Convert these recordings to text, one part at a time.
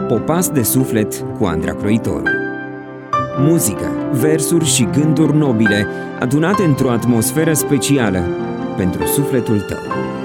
Popas de suflet cu Andra Croitoru. Muzică, versuri și gânduri nobile adunate într-o atmosferă specială pentru sufletul tău.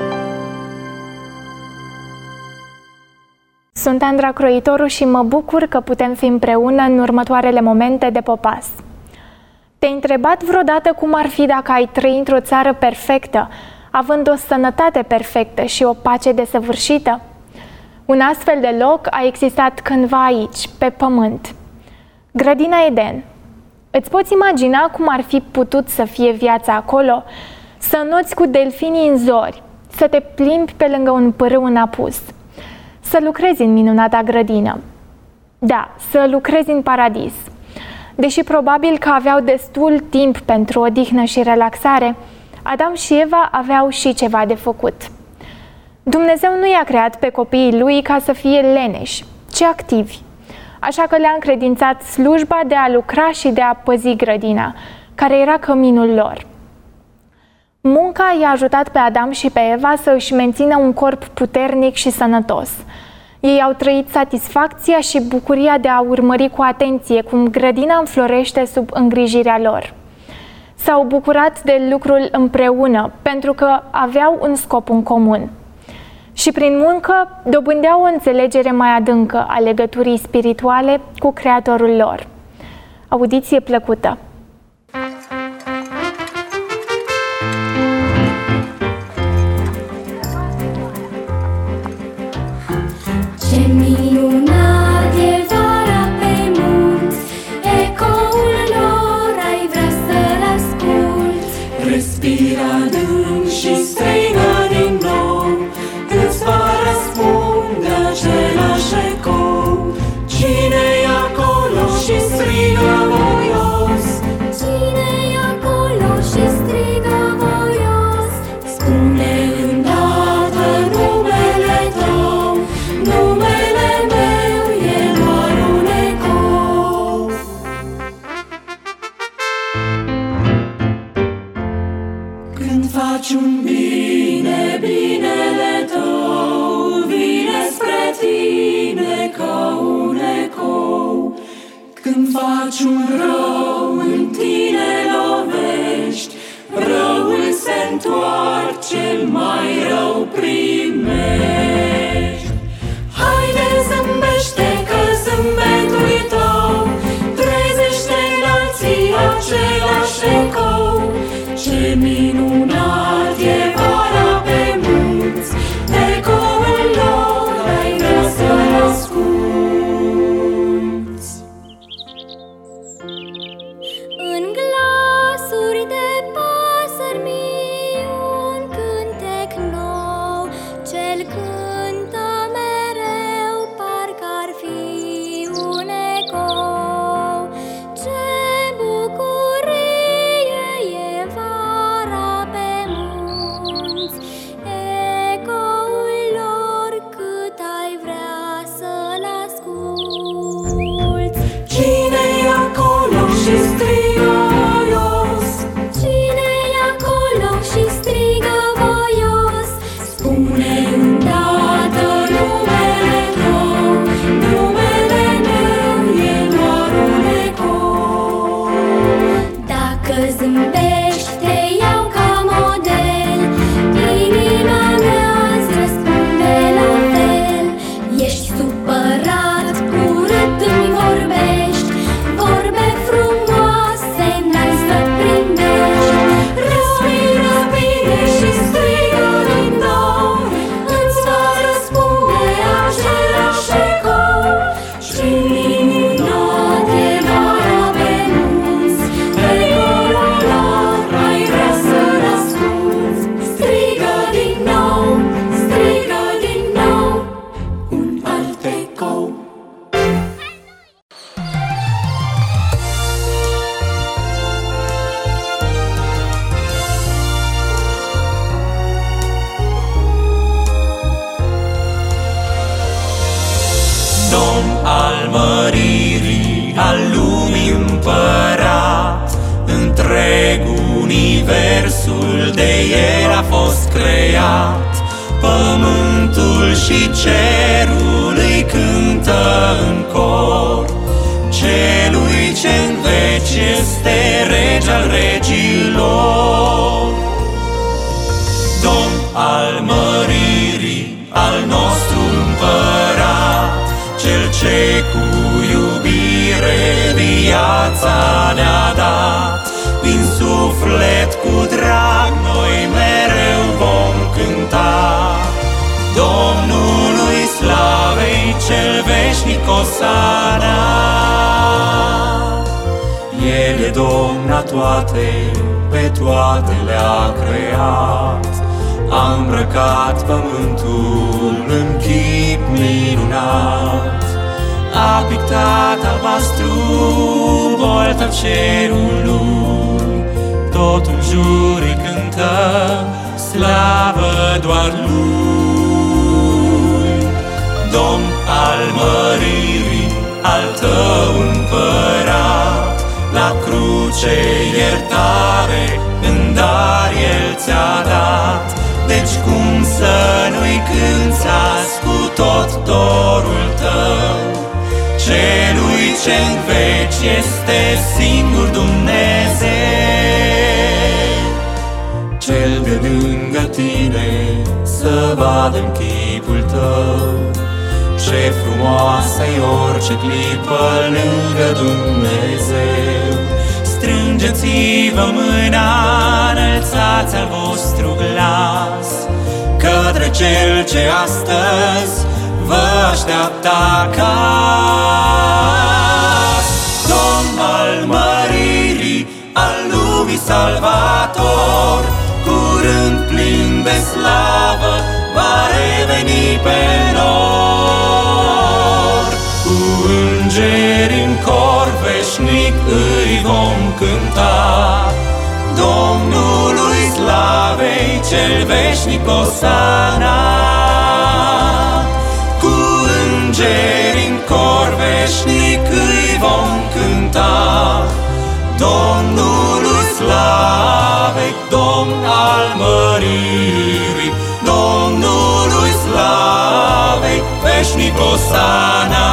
Sunt Andra Croitoru și mă bucur că putem fi împreună în următoarele momente de Popas. Te-ai întrebat vreodată cum ar fi dacă ai trăi într-o țară perfectă, având o sănătate perfectă și o pace desăvârșită? Un astfel de loc a existat cândva aici, pe pământ. Grădina Eden. Îți poți imagina cum ar fi putut să fie viața acolo? Să înoți cu delfinii în zori, să te plimbi pe lângă un pârâu în apus, să lucrezi în minunata grădină. Da, să lucrezi în paradis. Deși probabil că aveau destul timp pentru odihnă și relaxare, Adam și Eva aveau și ceva de făcut. Dumnezeu nu i-a creat pe copiii lui ca să fie leneși, ci activi. Așa că le-a încredințat slujba de a lucra și de a păzi grădina, care era căminul lor. Munca i-a ajutat pe Adam și pe Eva să își mențină un corp puternic și sănătos. Ei au trăit satisfacția și bucuria de a urmări cu atenție cum grădina înflorește sub îngrijirea lor. S-au bucurat de lucrul împreună, pentru că aveau un scop în comun. Și prin muncă dobândeau o înțelegere mai adâncă a legăturii spirituale cu Creatorul lor. Audiție plăcută! Ce minunat e vara pe munți, ecoul lor ai vrea să-l asculți. Respira adânc și strigă din nou, îți va răspunde același ecou. Cine-i acolo și strigă voios? Cine-i acolo și strigă voios? Spune îndată numele tău, numele meu e doar un ecou. Când faci un bine, binele tău vine spre tine ca un ecou. Când faci un rău, în tine lovești, răul se întoarce, mai rău primești. Haide, zâmbește, că zâmbetul tău trezește în alții același ecou. Ce minunat e vara pe munți, ecoul lor ai vrea să-l asculți. În glasuri de pasări mii un cântec nou, cel cântă mereu, parcă ar fi un ecou. Ce bucurie e vara pe munți, ecoul lor cât ai vrea să-l asculți. Cine-i acolo și strigă voios? Cine-i acolo și strigă voios? Spune îndată numele tău, numele meu e doar un ecou. Dacă zâmbești, te iau ca model, inima mea-ți răspunde la fel. Ești supărat, urât îmi vorbești, vorbe frumoase n-ai să prindești. Respiră bine și strigă din nou, îți va răspunde același ecou. Ce minunat e vara pe munți, ecoul lor ai vrea să-l asculți. Strigă din nou, strigă din nou, Un alt ecou. Domn al măririi, al lumii împărat, întreg universul de el a fost creat. Pământul și cerul îi cântă al regilor, Domn al măririi, al nostru împărat, Cel ce cu iubire viața ne-a dat. Din suflet cu drag noi mereu vom cânta Domnului slavei cel veșnic Osana. El e Domn a toate, pe toate le-a creat, a îmbrăcat pământul în chip minunat, a pictat albastru bolta cerului, tot în jur îi cântă slavă doar lui. Domn al măririi, al tău împărat, la cruce iertare în dar El ți-a dat. Deci cum să nu-i cânți azi cu tot dorul tău, Celui ce-n veci este singur Dumnezeu, Cel de lângă tine să vadă-n chipul tău. Ce frumoasă-i orice clipă lângă Dumnezeu. Strângeți-vă mâna, înălțați al vostru glas către Cel ce astăzi vă așteaptă acasă. Domn al măririi, al lumii salvator, curând plin de slavă va reveni pe nor. Cu îngeri în cor veșnic îi vom cânta Domnului slavei cel veșnic Osana. Cu îngeri în cor veșnic îi vom cânta Domnului slavei, Domn al măririi, Domnului slavei veșnic Osana.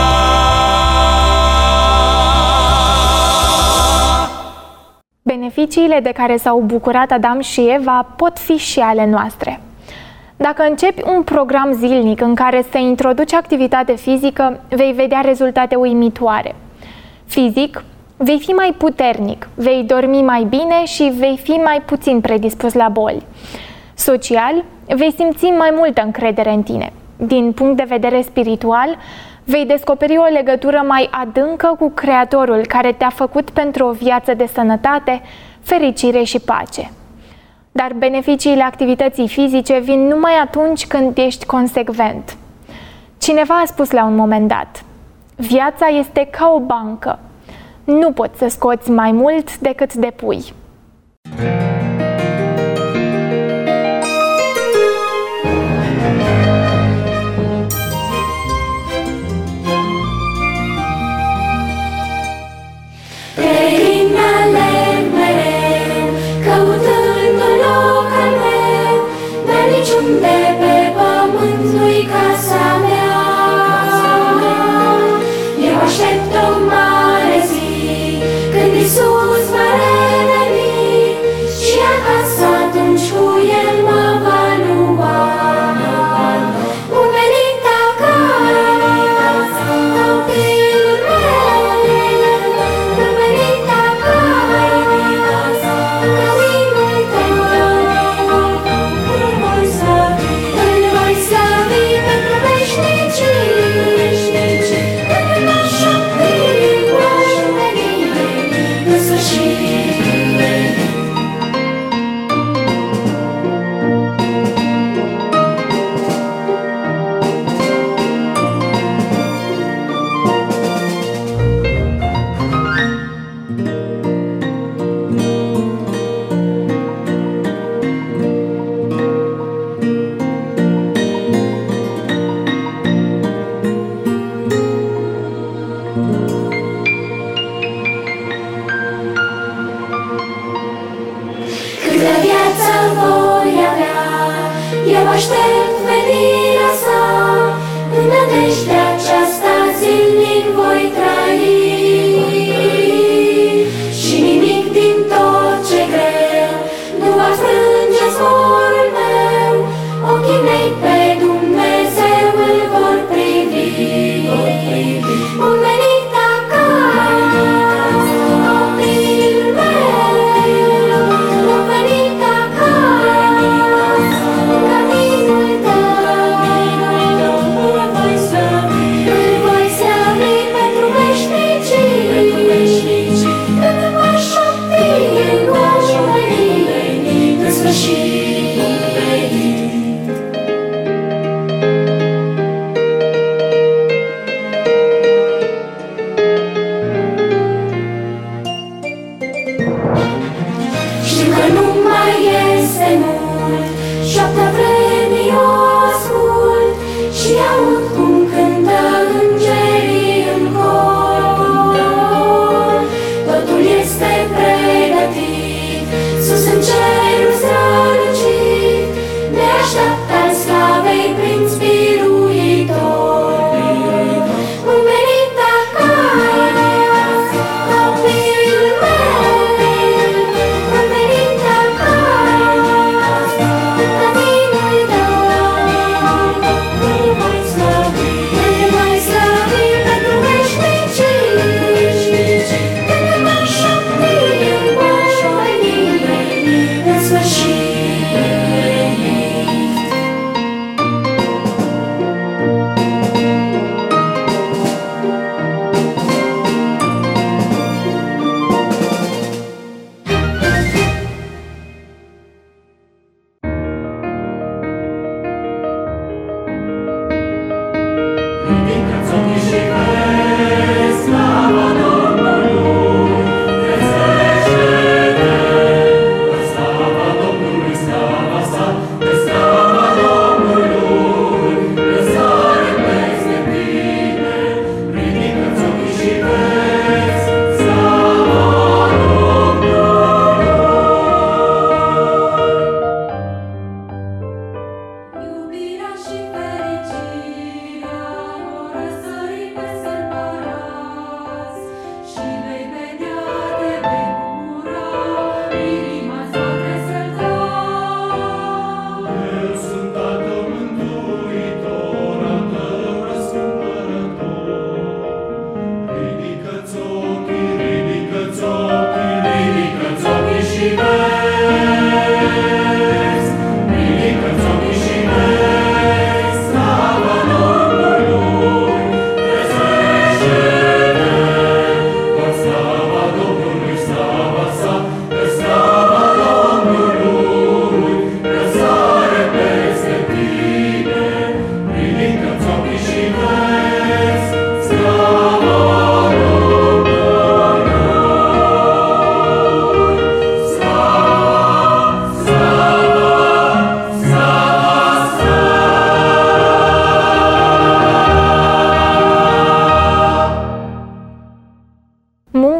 Beneficiile de care s-au bucurat Adam și Eva pot fi și ale noastre. Dacă începi un program zilnic în care să introduci activitate fizică, vei vedea rezultate uimitoare. Fizic, vei fi mai puternic, vei dormi mai bine și vei fi mai puțin predispus la boli. Social, vei simți mai multă încredere în tine. Din punct de vedere spiritual, vei descoperi o legătură mai adâncă cu Creatorul care te-a făcut pentru o viață de sănătate, fericire și pace. Dar beneficiile activității fizice vin numai atunci când ești consecvent. Cineva a spus la un moment dat: viața este ca o bancă. Nu poți să scoți mai mult decât depui. Aștept o mare zi când Iisus va reveni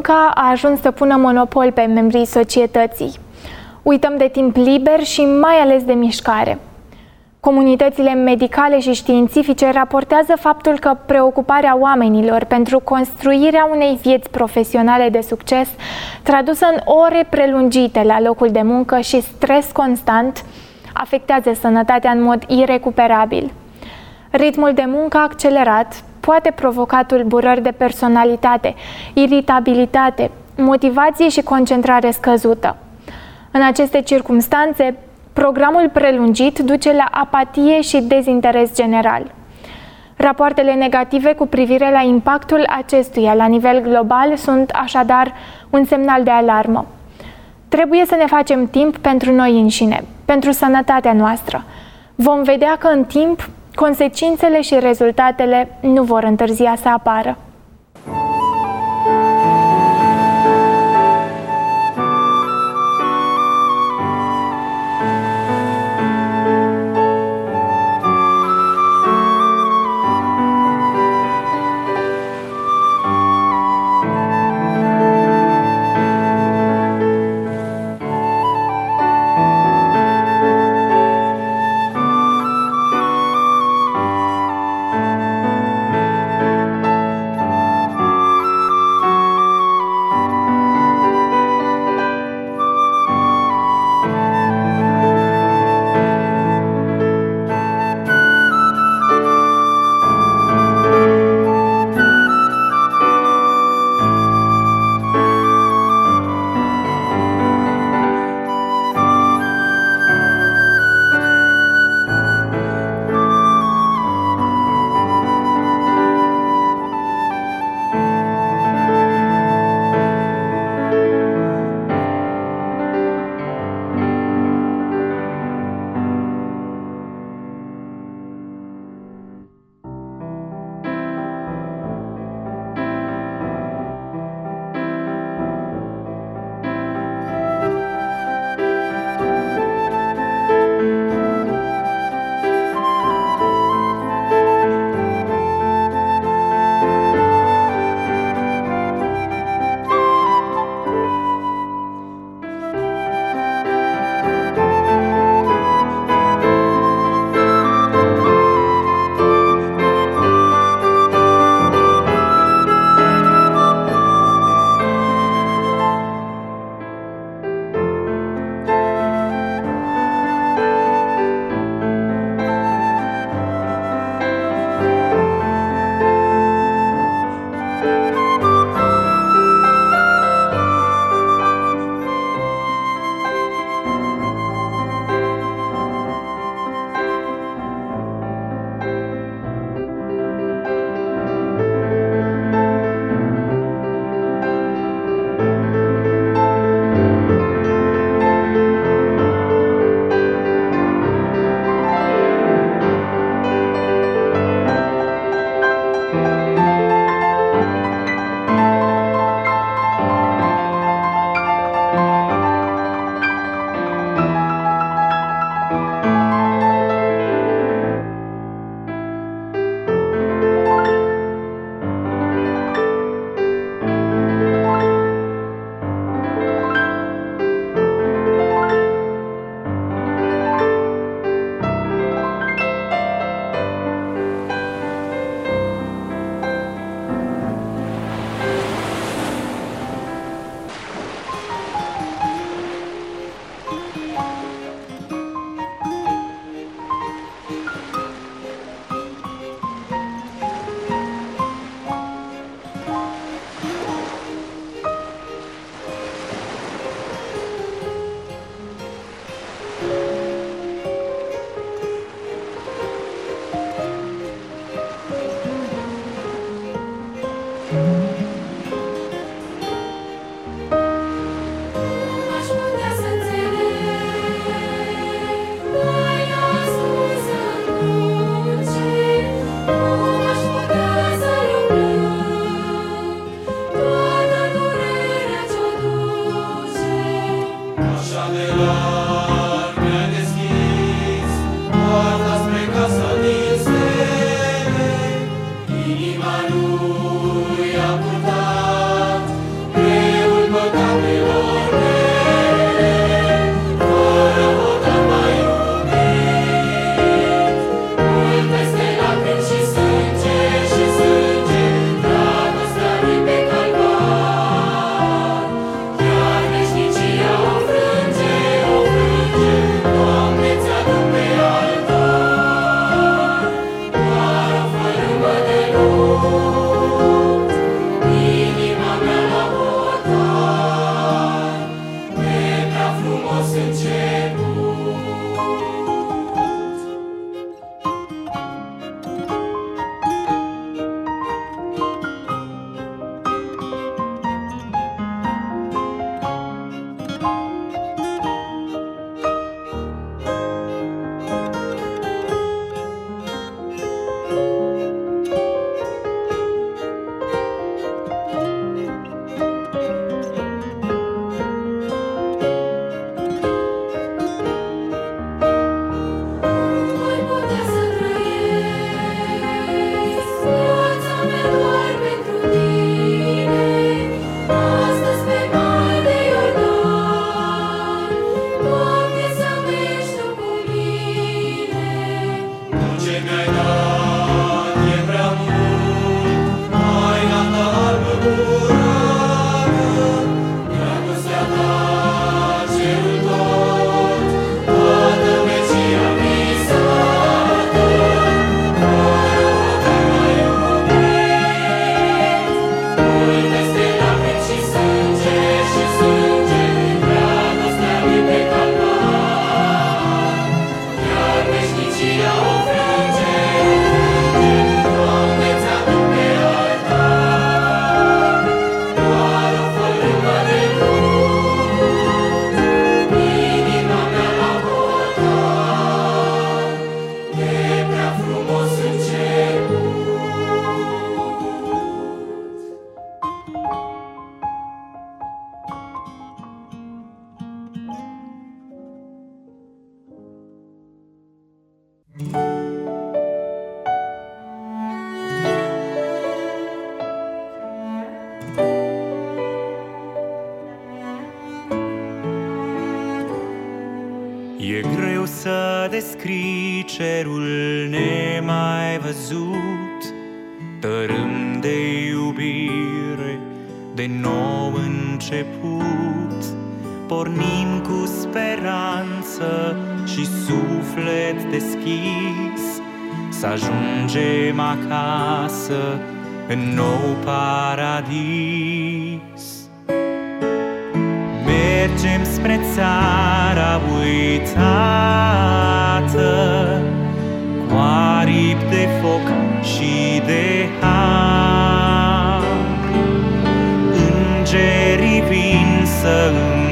munca a ajuns să pună monopol pe membrii societății. Uităm de timp liber și mai ales de mișcare. Comunitățile medicale și științifice raportează faptul că preocuparea oamenilor pentru construirea unei vieți profesionale de succes, tradusă în ore prelungite la locul de muncă și stres constant, afectează sănătatea în mod irecuperabil. Ritmul de muncă accelerat poate provoca tulburări de personalitate, iritabilitate, motivație și concentrare scăzută. În aceste circumstanțe, programul prelungit duce la apatie și dezinteres general. Rapoartele negative cu privire la impactul acestuia la nivel global sunt așadar un semnal de alarmă. Trebuie să ne facem timp pentru noi înșine, pentru sănătatea noastră. Vom vedea că în timp consecințele și rezultatele nu vor întârzia să apară. Inima lui să descrii cerul nemai văzut, tărâm de iubire, de nou început. Pornim cu speranță și suflet deschis, să ajungem acasă în nou paradis. Mergem spre țara uitată, cu aripi de foc și de har. Îngerii vin să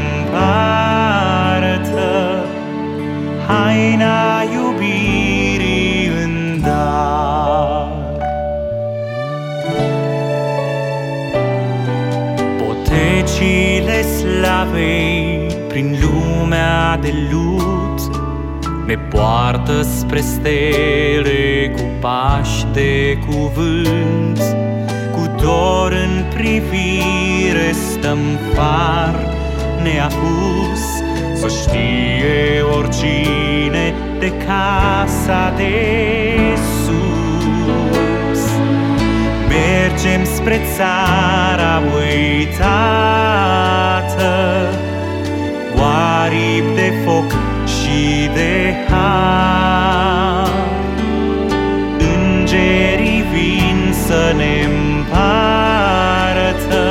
împartă haina iubirii în dar. Potecile slavei prin lumea de lut ne poartă spre stele cu pași de cuvânt. Cu dor în privire stăm far neapus, să știe oricine de casa de sus. Mergem spre țara uitată, cu aripi de foc și de har. Îngerii vin să ne împartă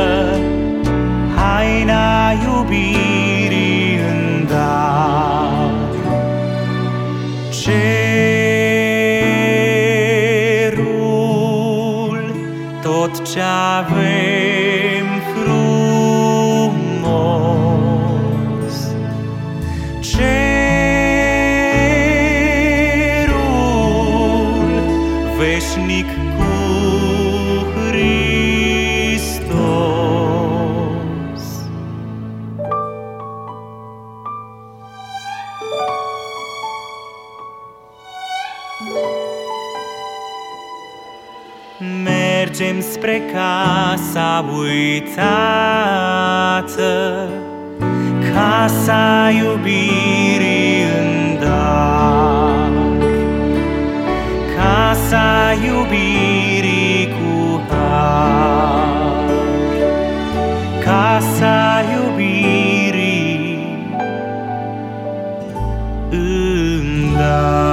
haina iubirii în dar. Cerul, tot ce avem frumos, cerul veșnic cu Hristos. Mergem spre casa uitată, casa iubirii în dar. Casa iubirii cu har. Casa iubirii în dar.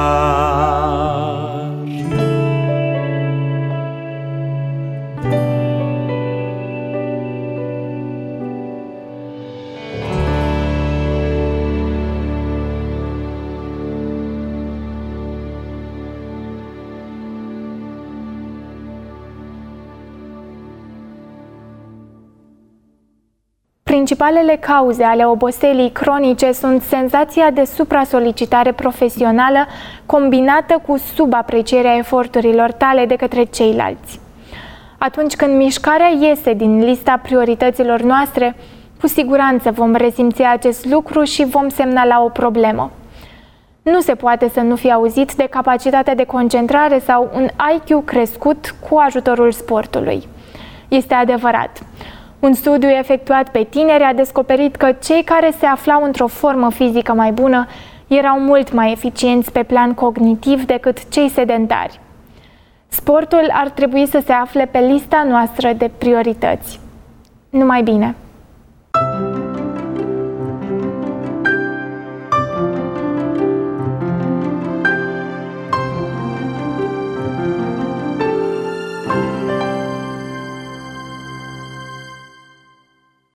Principalele cauze ale oboselii cronice sunt senzația de supra-solicitare profesională combinată cu subaprecierea eforturilor tale de către ceilalți. Atunci când mișcarea iese din lista priorităților noastre, cu siguranță vom resimți acest lucru și vom semnala o problemă. Nu se poate să nu fie auzit de capacitatea de concentrare sau un IQ crescut cu ajutorul sportului. Este adevărat. Un studiu efectuat pe tineri a descoperit că cei care se aflau într-o formă fizică mai bună erau mult mai eficienți pe plan cognitiv decât cei sedentari. Sportul ar trebui să se afle pe lista noastră de priorități. Numai bine!